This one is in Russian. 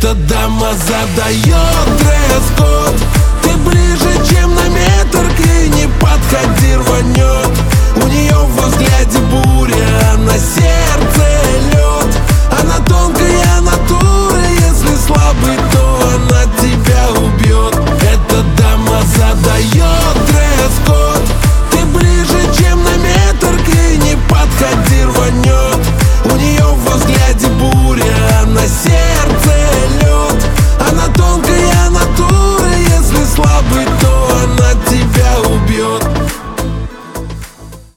Эта дама задает дресс-код. Ты ближе, чем на метр, к ней не подходи, рванет. У нее в взгляде